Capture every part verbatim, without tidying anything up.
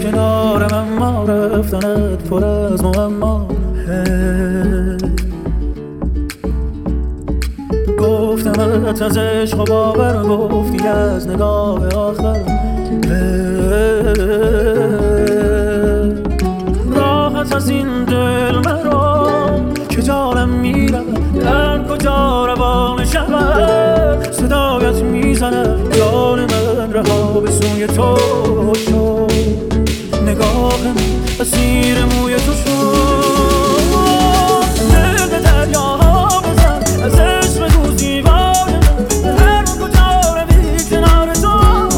کنارم اما رفتنت پر از معما. گفتمت از عشق و باور، گفتی از نگاه آخر. راحت از این دل مرا که جانم میرم، در کجا روان شود صدایت میزنم. جان من رها به سوی تو شد، نگاه من اسیر موی تو شد. دل به دریاها بزن، از عشق بگو زیبای من، هر کجا روی کنار تو.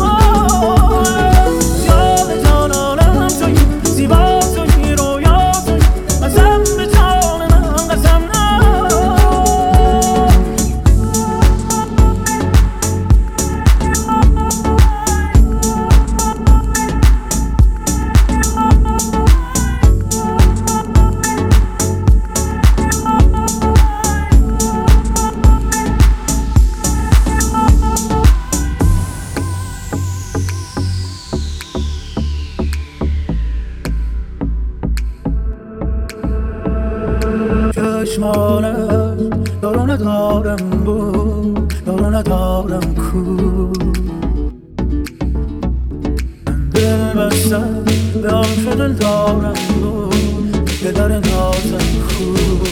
جان جانانم تویی، زیبا تویی، رویا تویی، قسم به جان من قسم نه. چشمانت یارو ندارم بود، یارو ندارم کو. من دل بستم به آن که دل دارم بود، به در نازم کو.